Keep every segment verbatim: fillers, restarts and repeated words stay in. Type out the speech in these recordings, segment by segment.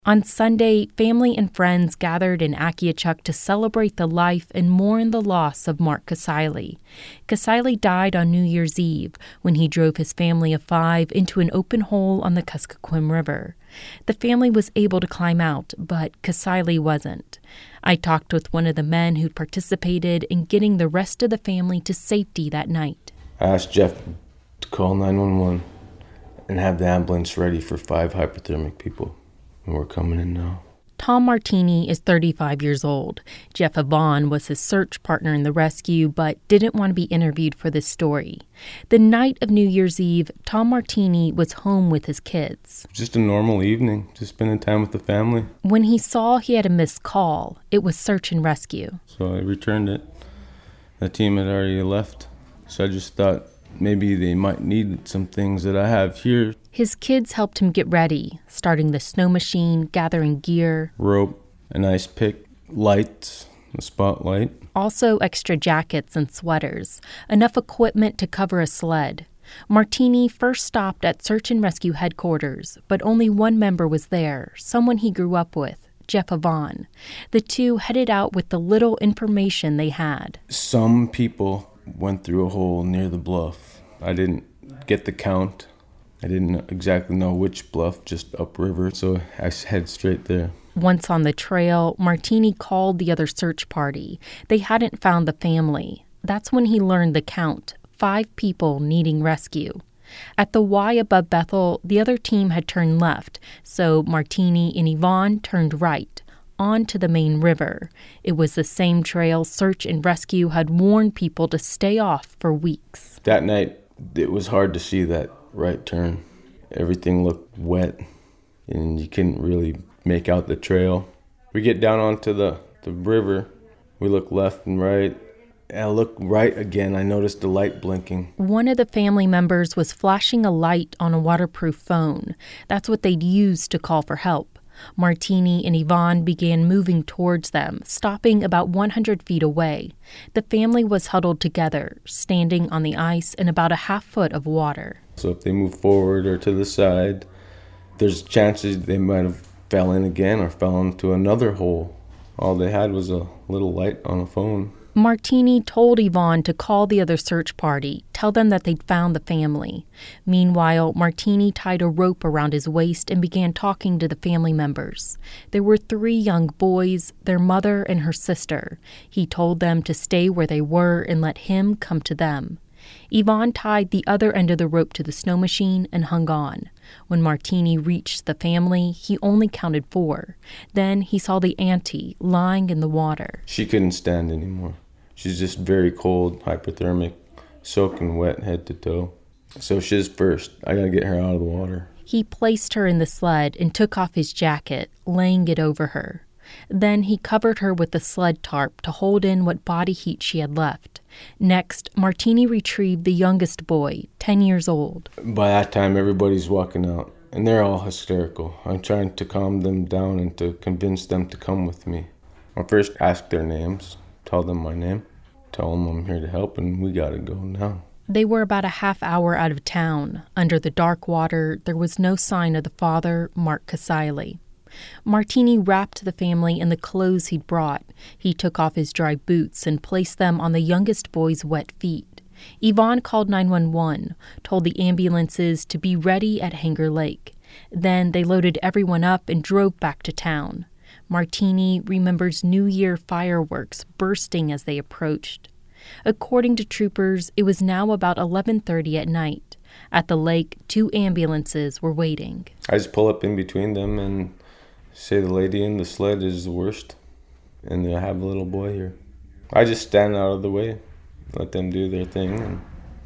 On Sunday, family and friends gathered in Akiachuk to celebrate the life and mourn the loss of Mark Kasaile. Kasaile died on New Year's Eve when he drove his family of five into an open hole on the Kuskokwim River. The family was able to climb out, but Kasaile wasn't. I talked with one of the men who participated in getting the rest of the family to safety that night. I asked Jeff to call nine one one and have the ambulance ready for five hypothermic people. And we're coming in now. Tom Martini is thirty-five years old. Jeff Avon was his search partner in the rescue, but didn't want to be interviewed for this story. The night of New Year's Eve, Tom Martini was home with his kids. Just a normal evening, just spending time with the family. When he saw he had a missed call, it was search and rescue. So I returned it. The team had already left, so I just thought maybe they might need some things that I have here. His kids helped him get ready, starting the snow machine, gathering gear. Rope, an ice pick, lights, a spotlight. Also extra jackets and sweaters, enough equipment to cover a sled. Martini first stopped at Search and Rescue headquarters, but only one member was there, someone he grew up with, Jeff Avon. The two headed out with the little information they had. Some people went through a hole near the bluff. I didn't get the count. I didn't exactly know which bluff, just upriver, so I head straight there. Once on the trail, Martini called the other search party. They hadn't found the family. That's when he learned the count, five people needing rescue. At the Y above Bethel, the other team had turned left, so Martini and Yvonne turned right, onto the main river. It was the same trail Search and Rescue had warned people to stay off for weeks. That night, it was hard to see that right turn. Everything looked wet, and you couldn't really make out the trail. We get down onto the, the river. We look left and right. And I look right again. I noticed the light blinking. One of the family members was flashing a light on a waterproof phone. That's what they'd use to call for help. Martini and Yvonne began moving towards them, stopping about one hundred feet away. The family was huddled together, standing on the ice in about a half foot of water. So if they move forward or to the side, there's chances they might have fell in again or fell into another hole. All they had was a little light on a phone. Martini told Yvonne to call the other search party, tell them that they'd found the family. Meanwhile, Martini tied a rope around his waist and began talking to the family members. There were three young boys, their mother and her sister. He told them to stay where they were and let him come to them. Yvonne tied the other end of the rope to the snow machine and hung on. When Martini reached the family, he only counted four. Then he saw the auntie lying in the water. She couldn't stand anymore. She's just very cold, hypothermic, soaking wet head to toe. So she's first. I gotta get her out of the water. He placed her in the sled and took off his jacket, laying it over her. Then he covered her with the sled tarp to hold in what body heat she had left. Next, Martini retrieved the youngest boy, ten years old. By that time, everybody's walking out, and they're all hysterical. I'm trying to calm them down and to convince them to come with me. I first ask their names, tell them my name, tell them I'm here to help, and we gotta go now. They were about a half hour out of town. Under the dark water, there was no sign of the father, Mark Kasaile. Martini wrapped the family in the clothes he'd brought. He took off his dry boots and placed them on the youngest boy's wet feet. Yvonne called nine one one, told the ambulances to be ready at Hanger Lake. Then they loaded everyone up and drove back to town. Martini remembers New Year fireworks bursting as they approached. According to troopers, it was now about eleven thirty at night. At the lake, two ambulances were waiting. I just pull up in between them and say the lady in the sled is the worst, and I have a little boy here. I just stand out of the way, let them do their thing, and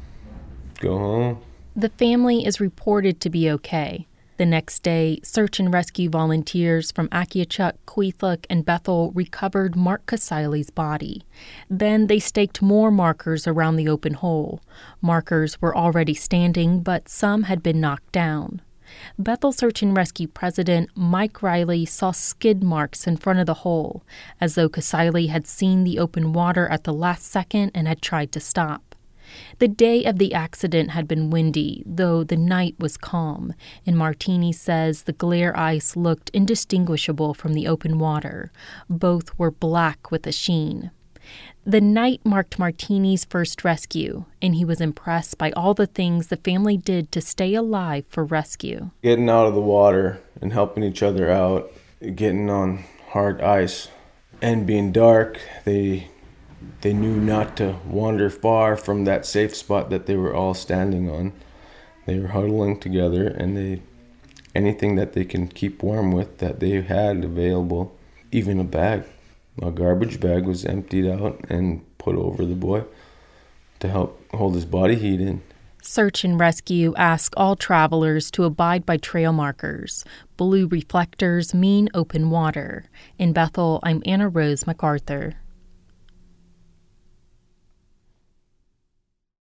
go home. The family is reported to be okay. The next day, search and rescue volunteers from Akiachuk, Kwethluk, and Bethel recovered Mark Kasaile's body. Then they staked more markers around the open hole. Markers were already standing, but some had been knocked down. Bethel Search and Rescue President Mike Riley saw skid marks in front of the hole, as though Kasaile had seen the open water at the last second and had tried to stop. The day of the accident had been windy, though the night was calm, and Martini says the glare ice looked indistinguishable from the open water. Both were black with a sheen. The night marked Martini's first rescue, and he was impressed by all the things the family did to stay alive for rescue. Getting out of the water and helping each other out, getting on hard ice, and being dark, they they knew not to wander far from that safe spot that they were all standing on. They were huddling together, and they anything that they can keep warm with that they had available, even a bag. A garbage bag was emptied out and put over the boy to help hold his body heat in. Search and rescue ask all travelers to abide by trail markers. Blue reflectors mean open water. In Bethel, I'm Anna Rose MacArthur.